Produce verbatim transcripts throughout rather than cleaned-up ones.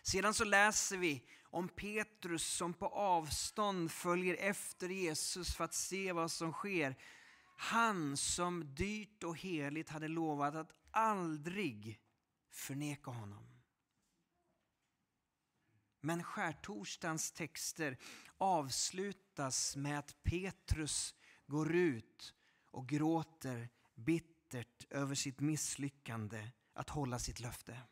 Sedan så läser vi om Petrus som på avstånd följer efter Jesus för att se vad som sker. Han som dyrt och heligt hade lovat att aldrig förneka honom. Men skärtorsdagens texter avslutas med att Petrus går ut och gråter bittert över sitt misslyckande att hålla sitt löfte.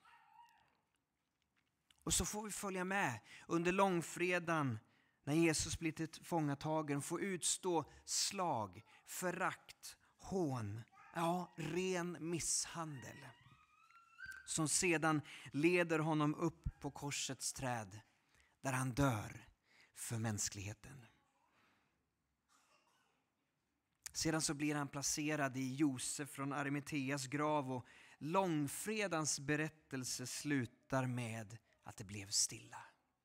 Och så får vi följa med under långfredagen när Jesus blir tillfångatagen, får utstå slag, förakt, hån, ja, ren misshandel. Som sedan leder honom upp på korsets träd där han dör för mänskligheten. Sedan så blir han placerad i Josef från Arimateas grav och långfredans berättelse slutar med att det blev stilla.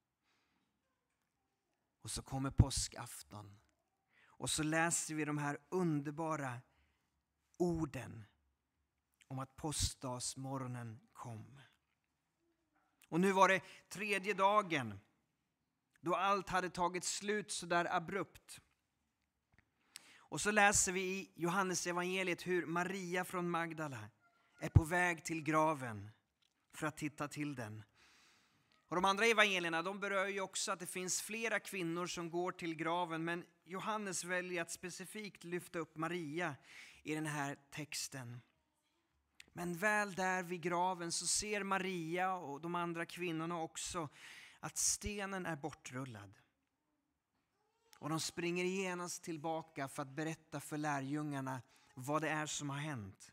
Och så kommer påskafton och så läser vi de här underbara orden om att påskdagsmorgonen kom. Och nu var det tredje dagen då allt hade tagit slut så där abrupt. Och så läser vi i Johannes evangeliet hur Maria från Magdala är på väg till graven för att titta till den. Och de andra evangelierna, de berör ju också att det finns flera kvinnor som går till graven, men Johannes väljer att specifikt lyfta upp Maria i den här texten. Men väl där vid graven så ser Maria och de andra kvinnorna också att stenen är bortrullad. Och de springer genast tillbaka för att berätta för lärjungarna vad det är som har hänt.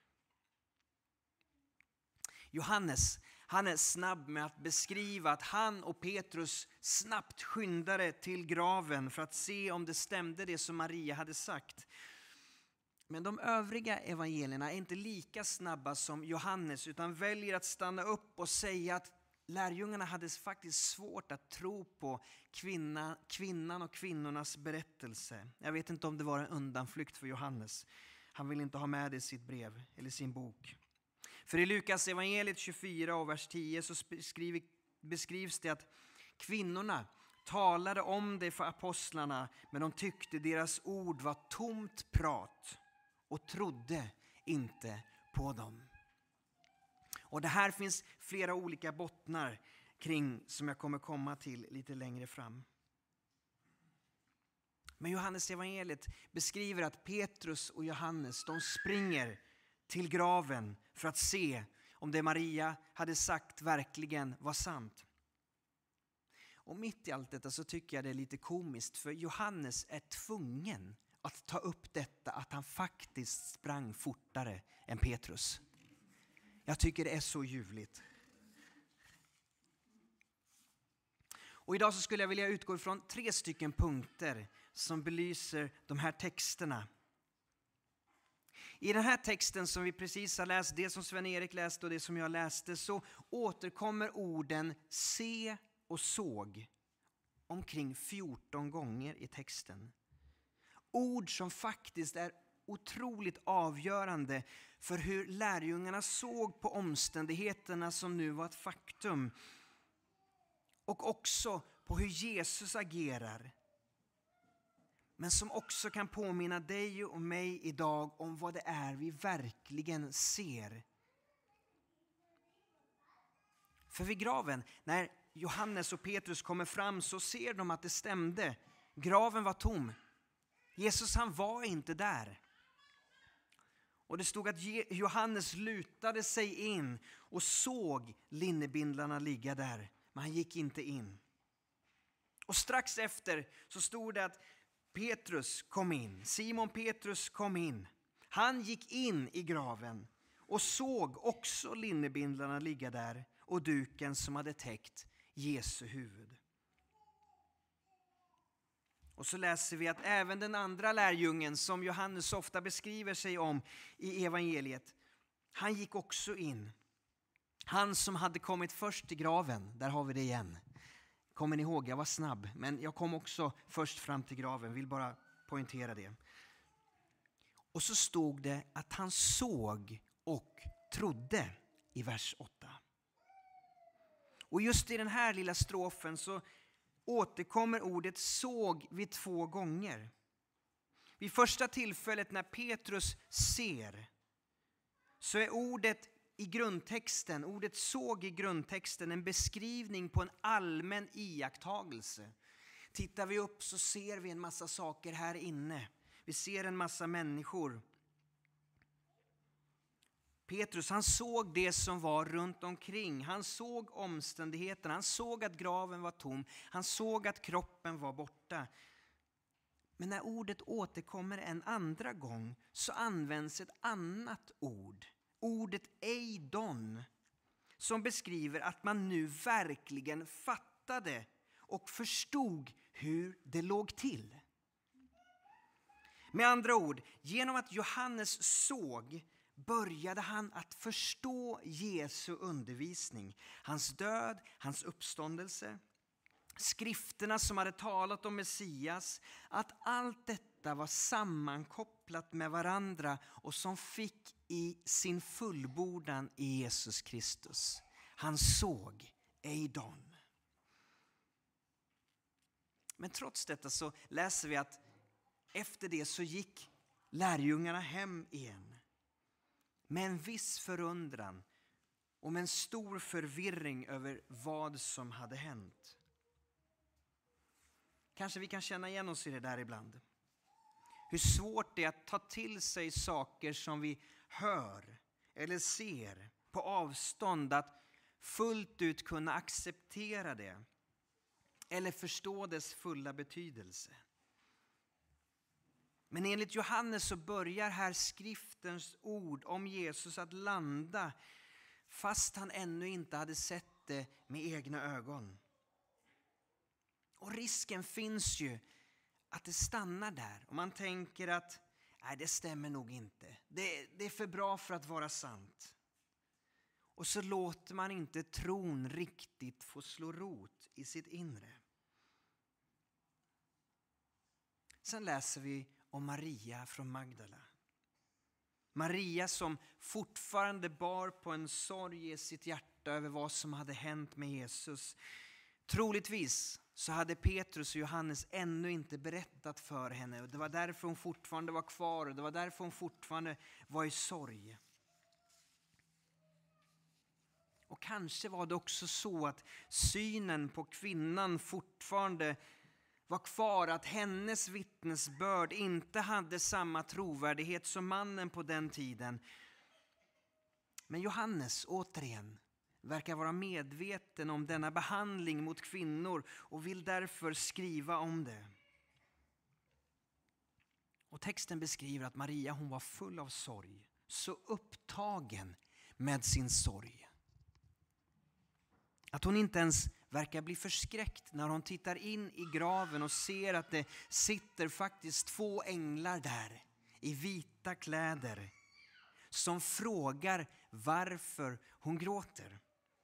Johannes, han är snabb med att beskriva att han och Petrus snabbt skyndade till graven för att se om det stämde det som Maria hade sagt. Men de övriga evangelierna är inte lika snabba som Johannes utan väljer att stanna upp och säga att lärjungarna hade faktiskt svårt att tro på kvinna, kvinnan och kvinnornas berättelse. Jag vet inte om det var en undanflykt för Johannes. Han vill inte ha med det i sitt brev eller sin bok. För i Lukas evangeliet tjugofyra och vers tio så beskriv, beskrivs det att kvinnorna talade om det för apostlarna, men de tyckte deras ord var tomt prat och trodde inte på dem. Och det här finns flera olika bottnar kring som jag kommer komma till lite längre fram. Men Johannes evangeliet beskriver att Petrus och Johannes, de springer till graven för att se om det Maria hade sagt verkligen var sant. Och mitt i allt detta så tycker jag det är lite komiskt, för Johannes är tvungen att ta upp detta att han faktiskt sprang fortare än Petrus. Jag tycker det är så ljuvligt. Och idag så skulle jag vilja utgå ifrån tre stycken punkter som belyser de här texterna. I den här texten som vi precis har läst, det som Sven-Erik läste och det som jag läste, så återkommer orden se och såg omkring fjorton gånger i texten. Ord som faktiskt är otroligt avgörande för hur lärjungarna såg på omständigheterna som nu var ett faktum. Och också på hur Jesus agerar. Men som också kan påminna dig och mig idag om vad det är vi verkligen ser. För vid graven, när Johannes och Petrus kommer fram, så ser de att det stämde. Graven var tom. Jesus, han var inte där. Och det stod att Johannes lutade sig in och såg linnebindlarna ligga där. Men han gick inte in. Och strax efter så stod det att Petrus kom in. Simon Petrus kom in. Han gick in i graven och såg också linnebindlarna ligga där och duken som hade täckt Jesu huvud. Och så läser vi att även den andra lärjungen som Johannes ofta beskriver sig om i evangeliet, han gick också in. Han som hade kommit först till graven, där har vi det igen. Kommer ni ihåg, jag var snabb, men jag kom också först fram till graven, vill bara poängtera det. Och så stod det att han såg och trodde i vers åtta. Och just i den här lilla strofen så återkommer ordet såg vid två gånger. Vid första tillfället när Petrus ser, så är ordet i grundtexten, ordet såg i grundtexten en beskrivning på en allmän iakttagelse. Tittar vi upp så ser vi en massa saker här inne. Vi ser en massa människor. Petrus, han såg det som var runt omkring. Han såg omständigheterna. Han såg att graven var tom. Han såg att kroppen var borta. Men när ordet återkommer en andra gång så används ett annat ord. Ordet eidon, som beskriver att man nu verkligen fattade och förstod hur det låg till. Med andra ord, genom att Johannes såg började han att förstå Jesu undervisning. Hans död, hans uppståndelse, skrifterna som hade talat om Messias. Att allt detta var sammankopplat med varandra och som fick i sin fullbordan i Jesus Kristus. Han såg eidon. Men trots detta så läser vi att efter det så gick lärjungarna hem igen. Med en viss förundran och med en stor förvirring över vad som hade hänt. Kanske vi kan känna igen oss i det där ibland. Hur svårt det är att ta till sig saker som vi hör eller ser på avstånd, att fullt ut kunna acceptera det eller förstå dess fulla betydelse. Men enligt Johannes så börjar här skriftens ord om Jesus att landa fast han ännu inte hade sett det med egna ögon. Och risken finns ju att det stannar där och man tänker att nej, det stämmer nog inte. Det, det är för bra för att vara sant. Och så låter man inte tron riktigt få slå rot i sitt inre. Sen läser vi om Maria från Magdala. Maria som fortfarande bar på en sorg i sitt hjärta över vad som hade hänt med Jesus. Troligtvis så hade Petrus och Johannes ännu inte berättat för henne. Och det var därför hon fortfarande var kvar och det var därför hon fortfarande var i sorg. Och kanske var det också så att synen på kvinnan fortfarande var kvar, att hennes vittnesbörd inte hade samma trovärdighet som mannen på den tiden. Men Johannes, återigen, verkar vara medveten om denna behandling mot kvinnor och vill därför skriva om det. Och texten beskriver att Maria, hon var full av sorg, så upptagen med sin sorg att hon inte ens verkar bli förskräckt när hon tittar in i graven och ser att det sitter faktiskt två änglar där i vita kläder som frågar varför hon gråter.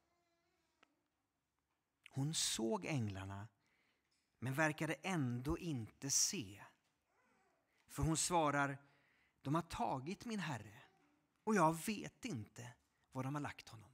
Hon såg änglarna men verkade ändå inte se. För hon svarar, de har tagit min herre och jag vet inte var de har lagt honom.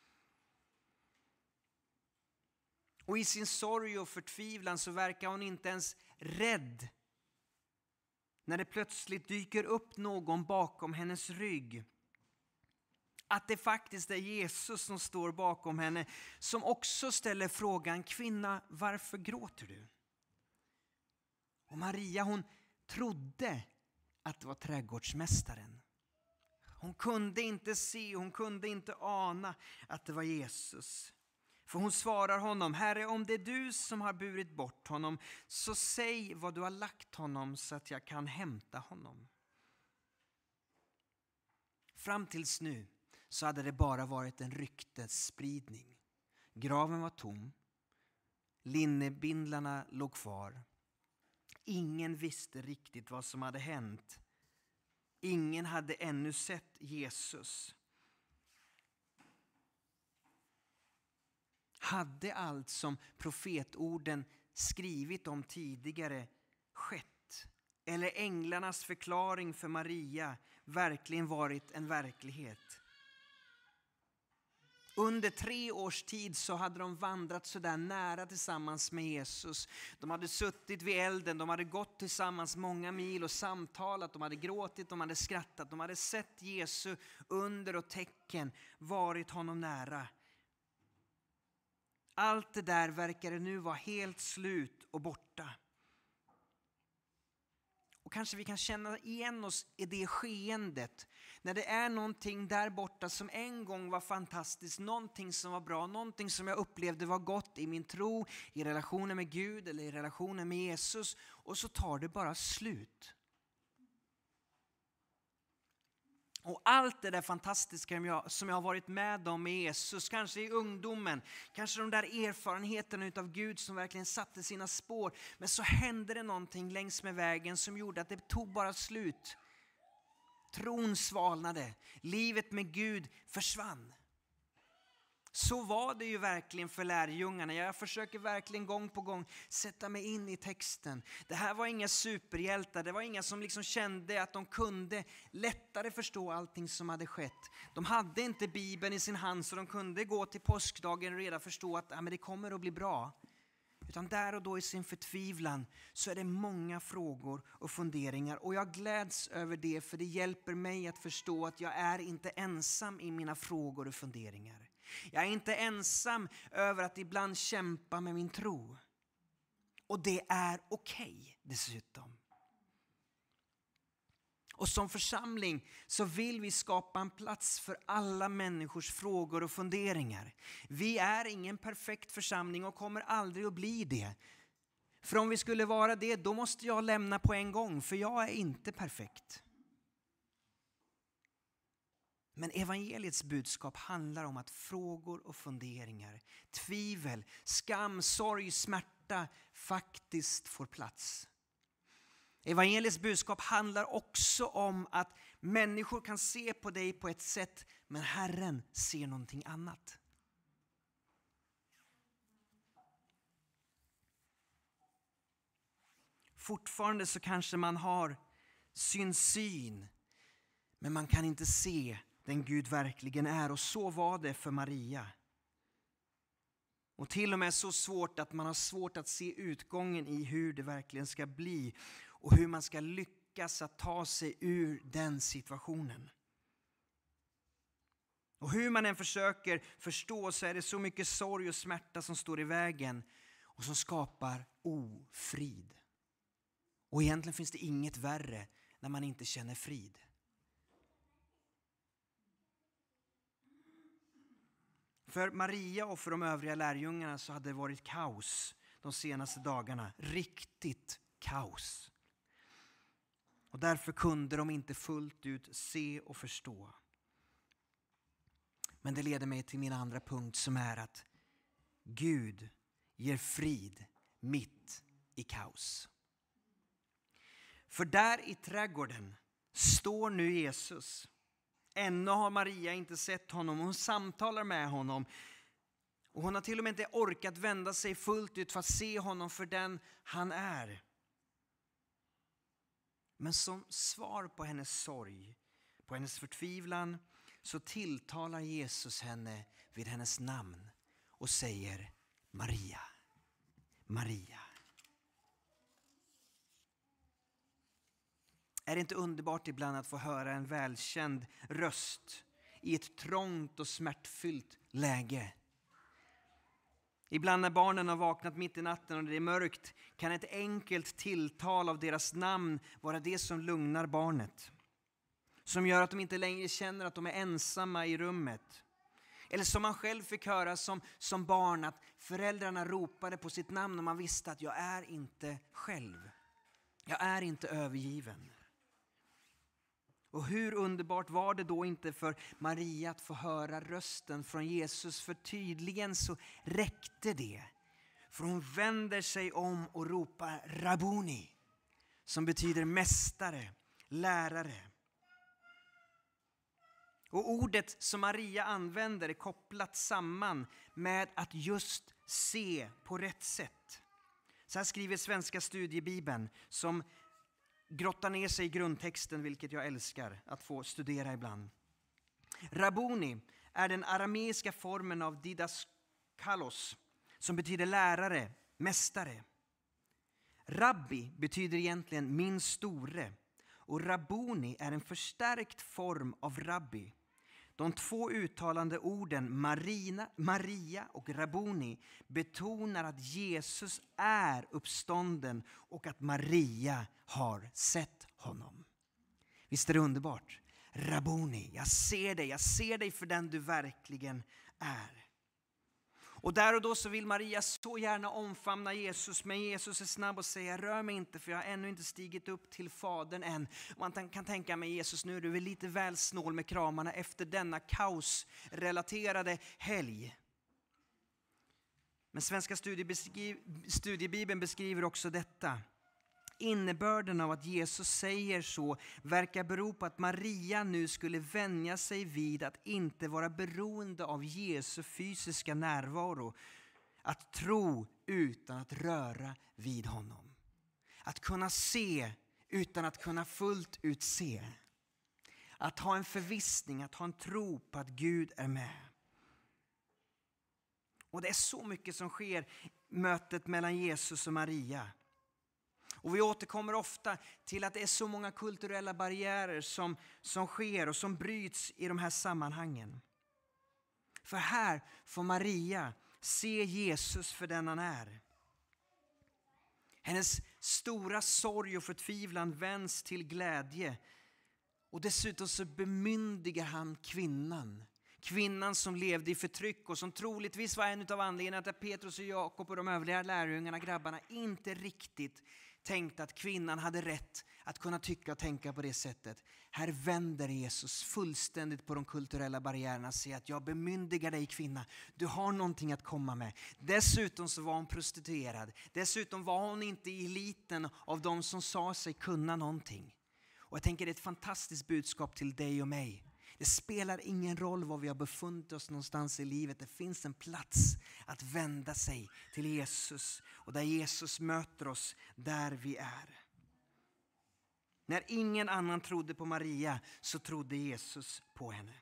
Och i sin sorg och förtvivlan så verkar hon inte ens rädd när det plötsligt dyker upp någon bakom hennes rygg. Att det faktiskt är Jesus som står bakom henne, som också ställer frågan, kvinna, varför gråter du? Och Maria, hon trodde att det var trädgårdsmästaren. Hon kunde inte se, hon kunde inte ana att det var Jesus. För hon svarar honom, Herre, om det är du som har burit bort honom, så säg vad du har lagt honom så att jag kan hämta honom. Fram tills nu så hade det bara varit en ryktesspridning. Graven var tom. Linnebindlarna låg kvar. Ingen visste riktigt vad som hade hänt. Ingen hade ännu sett Jesus. Hade allt som profetorden skrivit om tidigare skett? Eller änglarnas förklaring för Maria verkligen varit en verklighet? Under tre års tid så hade de vandrat så där nära tillsammans med Jesus. De hade suttit vid elden, de hade gått tillsammans många mil och samtalat. De hade gråtit, de hade skrattat, de hade sett Jesu under och tecken, varit honom nära. Allt det där verkade nu vara helt slut och borta. Och kanske vi kan känna igen oss i det skeendet. När det är någonting där borta som en gång var fantastiskt. Någonting som var bra. Någonting som jag upplevde var gott i min tro. I relationen med Gud eller i relationen med Jesus. Och så tar det bara slut. Och allt det där fantastiska som jag har varit med om med Jesus, kanske i ungdomen, kanske de där erfarenheterna utav Gud som verkligen satte sina spår. Men så hände det någonting längs med vägen som gjorde att det tog bara slut. Tron svalnade, livet med Gud försvann. Så var det ju verkligen för lärjungarna. Jag försöker verkligen gång på gång sätta mig in i texten. Det här var inga superhjältar. Det var inga som liksom kände att de kunde lättare förstå allting som hade skett. De hade inte Bibeln i sin hand så de kunde gå till påskdagen och redan förstå att ja, men det kommer att bli bra. Utan där och då i sin förtvivlan så är det många frågor och funderingar. Och jag gläds över det, för det hjälper mig att förstå att jag är inte ensam i mina frågor och funderingar. Jag är inte ensam över att ibland kämpa med min tro. Och det är okej dessutom. Och som församling så vill vi skapa en plats för alla människors frågor och funderingar. Vi är ingen perfekt församling och kommer aldrig att bli det. För om vi skulle vara det, då måste jag lämna på en gång, för jag är inte perfekt. Men evangeliets budskap handlar om att frågor och funderingar, tvivel, skam, sorg, smärta faktiskt får plats. Evangeliets budskap handlar också om att människor kan se på dig på ett sätt, men Herren ser någonting annat. Fortfarande så kanske man har sin syn, men man kan inte se den Gud verkligen är. Och så var det för Maria. Och till och med så svårt att man har svårt att se utgången i hur det verkligen ska bli. Och hur man ska lyckas att ta sig ur den situationen. Och hur man än försöker förstå så är det så mycket sorg och smärta som står i vägen. Och som skapar ofrid. Och egentligen finns det inget värre när man inte känner frid. För Maria och för de övriga lärjungarna så hade det varit kaos de senaste dagarna. Riktigt kaos. Och därför kunde de inte fullt ut se och förstå. Men det leder mig till min andra punkt, som är att Gud ger frid mitt i kaos. För där i trädgården står nu Jesus. Ännu har Maria inte sett honom. Hon samtalar med honom. Och hon har till och med inte orkat vända sig fullt ut för att se honom för den han är. Men som svar på hennes sorg, på hennes förtvivlan, så tilltalar Jesus henne vid hennes namn och säger Maria, Maria. Är det inte underbart ibland att få höra en välkänd röst i ett trångt och smärtfyllt läge? Ibland när barnen har vaknat mitt i natten och det är mörkt kan ett enkelt tilltal av deras namn vara det som lugnar barnet. Som gör att de inte längre känner att de är ensamma i rummet. Eller som man själv fick höra som, som barn, att föräldrarna ropade på sitt namn och man visste att jag är inte själv. Jag är inte övergiven. Och hur underbart var det då inte för Maria att få höra rösten från Jesus, för tydligen så räckte det. För hon vänder sig om och ropar Rabboni, som betyder mästare, lärare. Och ordet som Maria använder är kopplat samman med att just se på rätt sätt. Så här skriver Svenska studiebibeln, som grottar ner sig i grundtexten, vilket jag älskar att få studera ibland. Rabboni är den arameiska formen av didaskalos, som betyder lärare, mästare. Rabbi betyder egentligen min store, och rabboni är en förstärkt form av rabbi. De två uttalande orden Marina, Maria och rabboni betonar att Jesus är uppstånden och att Maria har sett honom. Visst är det underbart? Rabboni, jag ser dig, jag ser dig för den du verkligen är. Och där och då så vill Maria så gärna omfamna Jesus, men Jesus är snabb och säger: rör mig inte, för jag har ännu inte stigit upp till Fadern än. Man kan tänka mig, Jesus, nu är du väl lite väl snål med kramarna efter denna kaosrelaterade helg. Men Svenska studiebibeln beskriver också detta. Innebörden av att Jesus säger så verkar bero på att Maria nu skulle vänja sig vid att inte vara beroende av Jesu fysiska närvaro. Att tro utan att röra vid honom. Att kunna se utan att kunna fullt ut se. Att ha en förvissning, att ha en tro på att Gud är med. Och det är så mycket som sker i mötet mellan Jesus och Maria. Och vi återkommer ofta till att det är så många kulturella barriärer som, som sker och som bryts i de här sammanhangen. För här får Maria se Jesus för den han är. Hennes stora sorg och förtvivlan vänds till glädje. Och dessutom så bemyndigar han kvinnan. Kvinnan som levde i förtryck och som troligtvis var en av anledningarna till att Petrus och Jakob och de övriga lärjungarna, grabbarna, inte riktigt tänkte att kvinnan hade rätt att kunna tycka och tänka på det sättet. Här vänder Jesus fullständigt på de kulturella barriärerna och säger att jag bemyndigar dig, kvinna. Du har någonting att komma med. Dessutom så var hon prostituerad. Dessutom var hon inte i eliten av de som sa sig kunna någonting. Och jag tänker det är ett fantastiskt budskap till dig och mig. Det spelar ingen roll var vi har befunnit oss någonstans i livet. Det finns en plats att vända sig till Jesus. Och där Jesus möter oss där vi är. När ingen annan trodde på Maria så trodde Jesus på henne.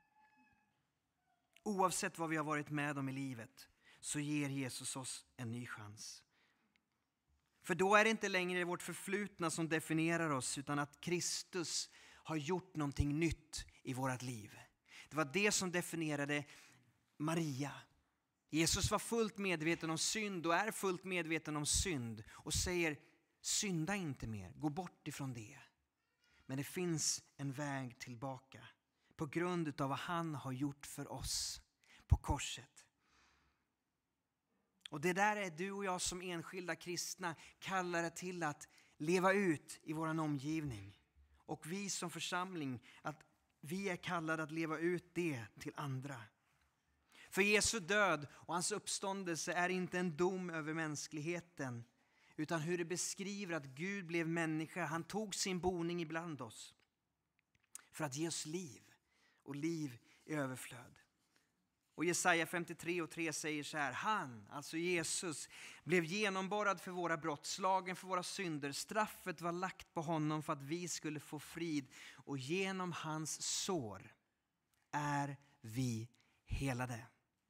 Oavsett vad vi har varit med om i livet så ger Jesus oss en ny chans. För då är det inte längre vårt förflutna som definierar oss, utan att Kristus har gjort någonting nytt i vårt liv. Det var det som definierade Maria. Jesus var fullt medveten om synd och är fullt medveten om synd. Och säger, synda inte mer, gå bort ifrån det. Men det finns en väg tillbaka. På grund av vad han har gjort för oss på korset. Och det där är du och jag som enskilda kristna kallade till att leva ut i vår omgivning. Och vi som församling, att vi är kallade att leva ut det till andra. För Jesu död och hans uppståndelse är inte en dom över mänskligheten, utan hur det beskriver att Gud blev människa. Han tog sin boning ibland oss för att ge oss liv och liv i överflöd. Och Jesaja femtiotre och tre säger så här: han, alltså Jesus, blev genomborrad för våra brott, slagen för våra synder. Straffet var lagt på honom för att vi skulle få frid, och genom hans sår är vi helade.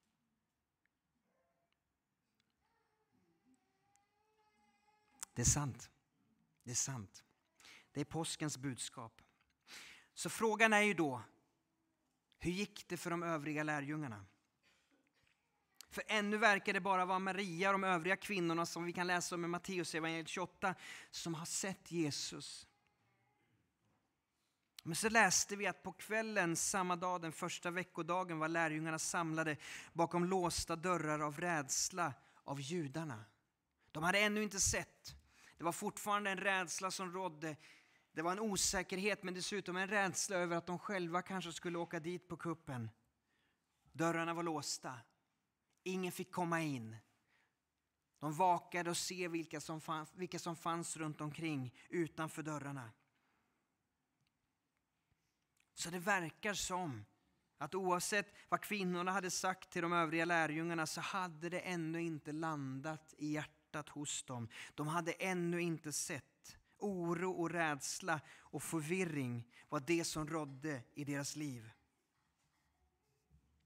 Det är sant. Det är sant. Det är påskens budskap. Så frågan är ju då, hur gick det för de övriga lärjungarna? För ännu verkar det bara vara Maria och de övriga kvinnorna som vi kan läsa om i Matteus evangeliet tjugoåtta som har sett Jesus. Men så läste vi att på kvällen samma dag, den första veckodagen, var lärjungarna samlade bakom låsta dörrar av rädsla av judarna. De hade ännu inte sett. Det var fortfarande en rädsla som rådde. Det var en osäkerhet, men dessutom en rädsla över att de själva kanske skulle åka dit på kuppen. Dörrarna var låsta. Ingen fick komma in. De vakade och se vilka som fanns, vilka som fanns runt omkring utanför dörrarna. Så det verkar som att oavsett vad kvinnorna hade sagt till de övriga lärjungarna så hade det ännu inte landat i hjärtat hos dem. De hade ännu inte sett. Oro och rädsla och förvirring var det som rådde i deras liv.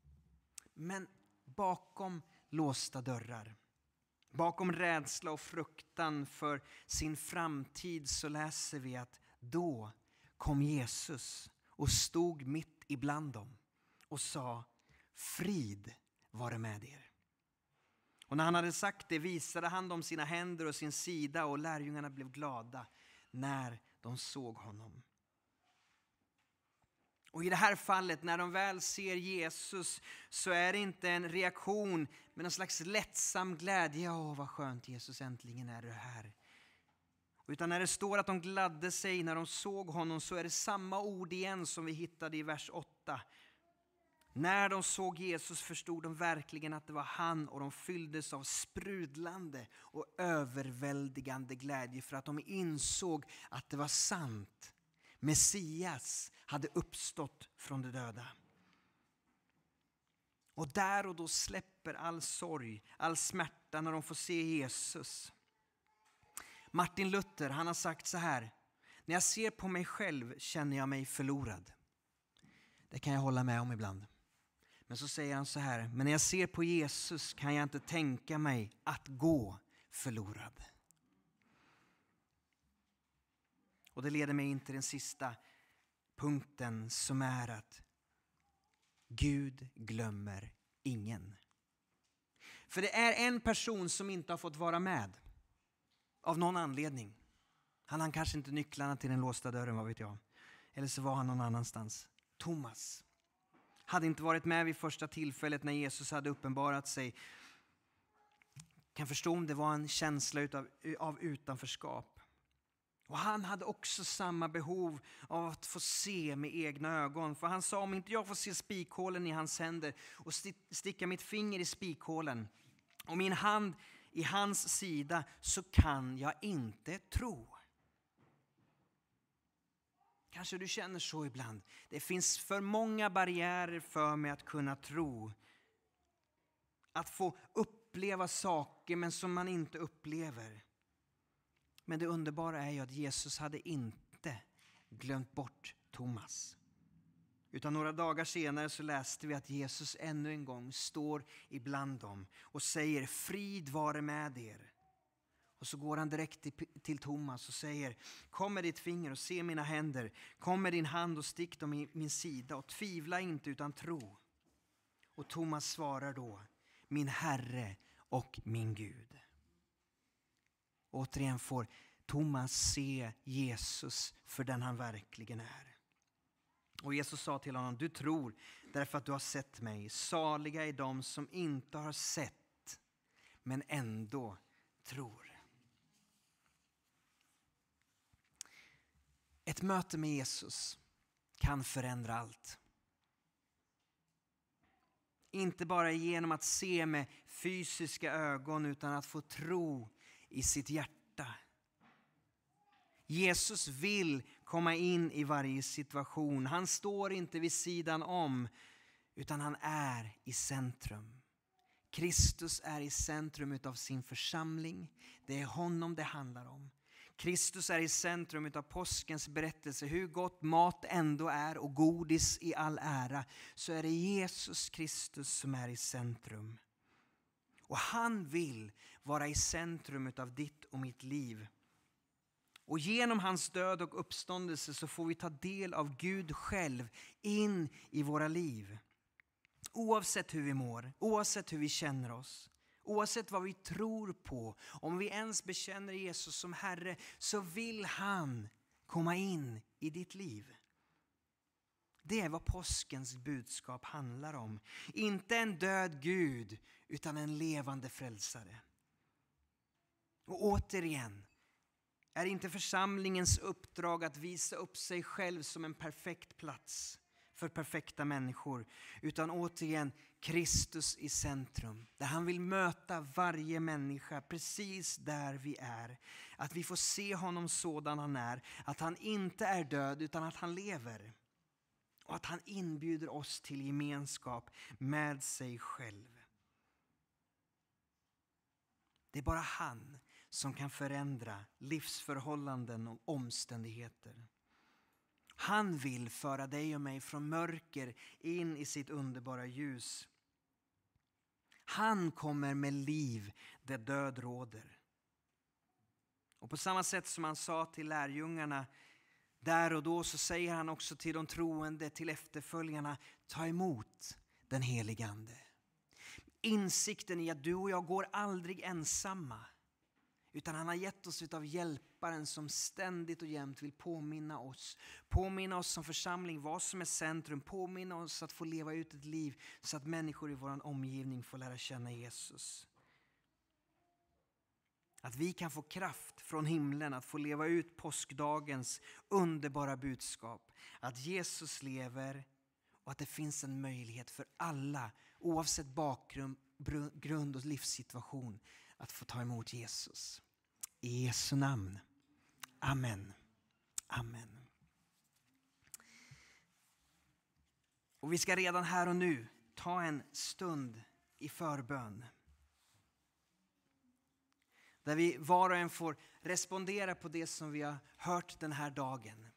Men bakom låsta dörrar, bakom rädsla och fruktan för sin framtid, så läser vi att då kom Jesus och stod mitt ibland dem och sa: frid vare med er. Och när han hade sagt det visade han dem sina händer och sin sida, och lärjungarna blev glada när de såg honom. Och i det här fallet, när de väl ser Jesus, så är det inte en reaktion med en slags lättsam glädje. Åh, vad skönt, Jesus, äntligen är du här. Utan när det står att de gladde sig när de såg honom, så är det samma ord igen som vi hittade i vers åtta. När de såg Jesus förstod de verkligen att det var han, och de fylldes av sprudlande och överväldigande glädje för att de insåg att det var sant. Messias hade uppstått från de döda. Och där och då släpper all sorg, all smärta när de får se Jesus. Martin Luther, han har sagt så här: när jag ser på mig själv känner jag mig förlorad. Det kan jag hålla med om ibland. Men så säger han så här: men när jag ser på Jesus kan jag inte tänka mig att gå förlorad. Och det leder mig in till den sista punkten, som är att Gud glömmer ingen. För det är en person som inte har fått vara med av någon anledning. Han har kanske inte nycklarna till den låsta dörren, vad vet jag. Eller så var han någon annanstans. Thomas hade inte varit med vid första tillfället när Jesus hade uppenbarat sig. Kan förstå om det var en känsla utav, av utanförskap. Och han hade också samma behov av att få se med egna ögon. För han sa: om inte jag får se spikhålen i hans händer och sticka mitt finger i spikhålen och min hand i hans sida, så kan jag inte tro. Kanske du känner så ibland. Det finns för många barriärer för mig att kunna tro. Att få uppleva saker men som man inte upplever. Men det underbara är ju att Jesus hade inte glömt bort Thomas. Utan några dagar senare så läste vi att Jesus ännu en gång står ibland dem och säger: frid vare med er. Och så går han direkt till, till Thomas och säger: kom med ditt finger och se mina händer. Kom med din hand och stick dem i min sida, och tvivla inte utan tro. Och Thomas svarar då: min Herre och min Gud. Återigen får Thomas se Jesus för den han verkligen är. Och Jesus sa till honom: du tror därför att du har sett mig. Saliga är de som inte har sett men ändå tror. Ett möte med Jesus kan förändra allt. Inte bara genom att se med fysiska ögon, utan att få tro i sitt hjärta. Jesus vill komma in i varje situation. Han står inte vid sidan om, utan han är i centrum. Kristus är i centrum av sin församling. Det är honom det handlar om. Kristus är i centrum av påskens berättelse. Hur gott mat ändå är och godis i all ära, så är det Jesus Kristus som är i centrum. Och han vill vara i centrum av ditt och mitt liv. Och genom hans död och uppståndelse så får vi ta del av Gud själv in i våra liv. Oavsett hur vi mår, oavsett hur vi känner oss, oavsett vad vi tror på, om vi ens bekänner Jesus som Herre, så vill han komma in i ditt liv. Det är vad påskens budskap handlar om. Inte en död Gud, utan en levande frälsare. Och återigen, är inte församlingens uppdrag att visa upp sig själv som en perfekt plats för perfekta människor, utan återigen Kristus i centrum, där han vill möta varje människa precis där vi är. Att vi får se honom sådan han är, att han inte är död utan att han lever. Och att han inbjuder oss till gemenskap med sig själv. Det är bara han som kan förändra livsförhållanden och omständigheter. Han vill föra dig och mig från mörker in i sitt underbara ljus. Han kommer med liv där död råder. Och på samma sätt som han sa till lärjungarna där och då, så säger han också till de troende, till efterföljarna: ta emot den helige Ande. Insikten i att du och jag går aldrig ensamma, utan han har gett oss utav hjälparen som ständigt och jämt vill påminna oss. Påminna oss som församling vad som är centrum. Påminna oss att få leva ut ett liv så att människor i vår omgivning får lära känna Jesus. Att vi kan få kraft från himlen att få leva ut påskdagens underbara budskap. Att Jesus lever och att det finns en möjlighet för alla, oavsett bakgrund, grund och livssituation, att få ta emot Jesus. I Jesu namn. Amen. Amen. Och vi ska redan här och nu ta en stund i förbön. Där vi var och en får respondera på det som vi har hört den här dagen.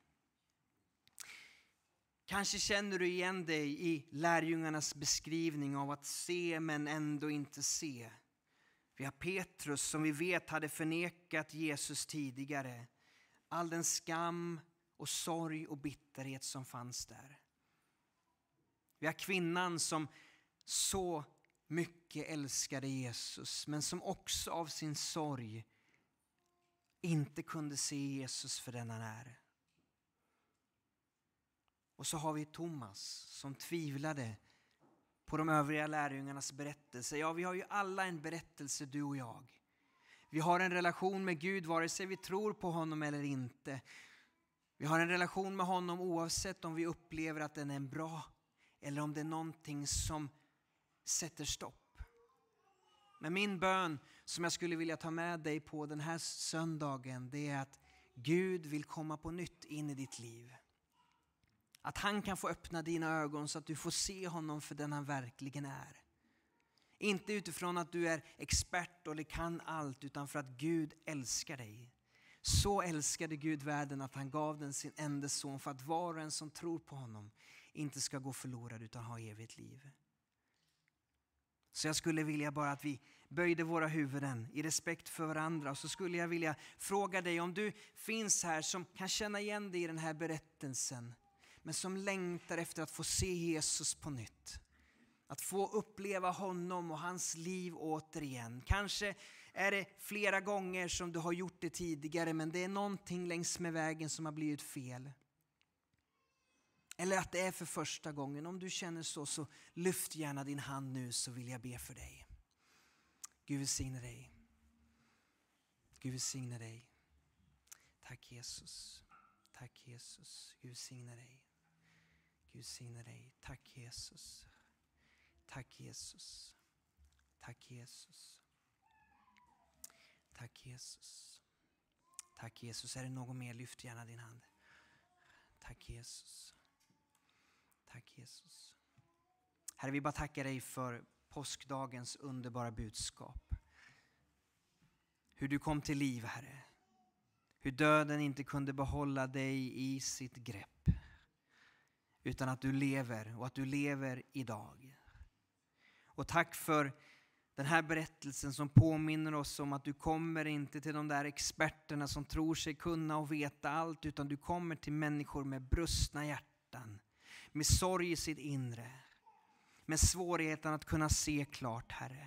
Kanske känner du igen dig i lärjungarnas beskrivning av att se men ändå inte se. Vi har Petrus som vi vet hade förnekat Jesus tidigare. All den skam och sorg och bitterhet som fanns där. Vi har kvinnan som så mycket älskade Jesus, men som också av sin sorg inte kunde se Jesus för den han är. Och så har vi Thomas som tvivlade på de övriga lärjungarnas berättelse. Ja, vi har ju alla en berättelse, du och jag. Vi har en relation med Gud vare sig vi tror på honom eller inte. Vi har en relation med honom oavsett om vi upplever att den är bra eller om det är någonting som sätter stopp. Men min bön som jag skulle vilja ta med dig på den här söndagen, det är att Gud vill komma på nytt in i ditt liv. Att han kan få öppna dina ögon så att du får se honom för den han verkligen är. Inte utifrån att du är expert eller kan allt, utan för att Gud älskar dig. Så älskade Gud världen att han gav den sin enda son för att var och en som tror på honom inte ska gå förlorad utan ha evigt liv. Så jag skulle vilja bara att vi böjde våra huvuden i respekt för varandra. Och så skulle jag vilja fråga dig om du finns här som kan känna igen dig i den här berättelsen. Men som längtar efter att få se Jesus på nytt. Att få uppleva honom och hans liv återigen. Kanske är det flera gånger som du har gjort det tidigare, men det är någonting längs med vägen som har blivit fel. Eller att det är för första gången. Om du känner så, så lyft gärna din hand nu så vill jag be för dig. Gud välsigne dig. Gud välsigne dig. Tack Jesus. Tack Jesus. Gud välsigne dig. Gud välsigne dig. Tack Jesus. Tack Jesus. Tack Jesus. Tack Jesus. Tack Jesus. Är det någon mer? Lyft gärna din hand. Tack Jesus. Tack Jesus. Herre, vi bara tackar dig för påskdagens underbara budskap. Hur du kom till liv, Herre. Hur döden inte kunde behålla dig i sitt grepp. Utan att du lever och att du lever idag. Och tack för den här berättelsen som påminner oss om att du kommer inte till de där experterna som tror sig kunna och veta allt. Utan du kommer till människor med brustna hjärtan. Med sorg i sitt inre. Med svårigheten att kunna se klart, Herre.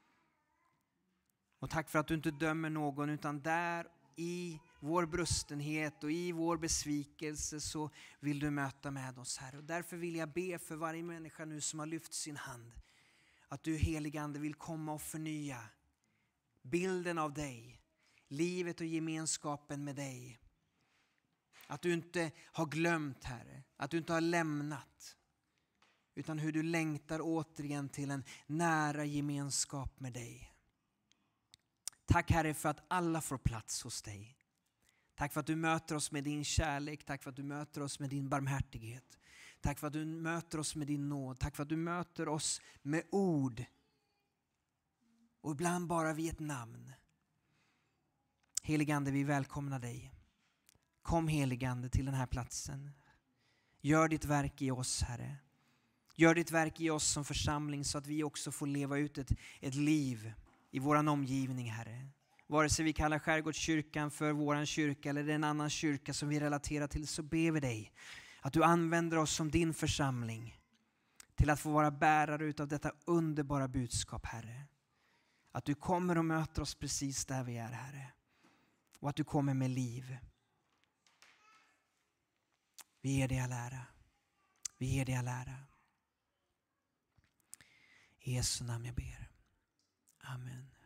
Och tack för att du inte dömer någon, utan där i vår brustenhet och i vår besvikelse så vill du möta med oss, Herre. Och därför vill jag be för varje människa nu som har lyft sin hand. Att du, helige Ande, vill komma och förnya bilden av dig. Livet och gemenskapen med dig. Att du inte har glömt, Herre. Att du inte har lämnat. Utan hur du längtar återigen till en nära gemenskap med dig. Tack, Herre, för att alla får plats hos dig. Tack för att du möter oss med din kärlek. Tack för att du möter oss med din barmhärtighet. Tack för att du möter oss med din nåd. Tack för att du möter oss med ord. Och ibland bara vid ett namn. Helige Ande, vi välkomnar dig. Kom, helige Ande, till den här platsen. Gör ditt verk i oss, Herre. Gör ditt verk i oss som församling så att vi också får leva ut ett, ett liv i våran omgivning, Herre. Vare sig vi kallar Skärgårdskyrkan för våran kyrka eller det är en annan kyrka som vi relaterar till, så ber vi dig att du använder oss som din församling till att få vara bärare utav detta underbara budskap, Herre. Att du kommer och möter oss precis där vi är, Herre. Och att du kommer med liv. Vi ger dig all ära. Vi ger dig all ära. I Jesu namn jag ber. Amen.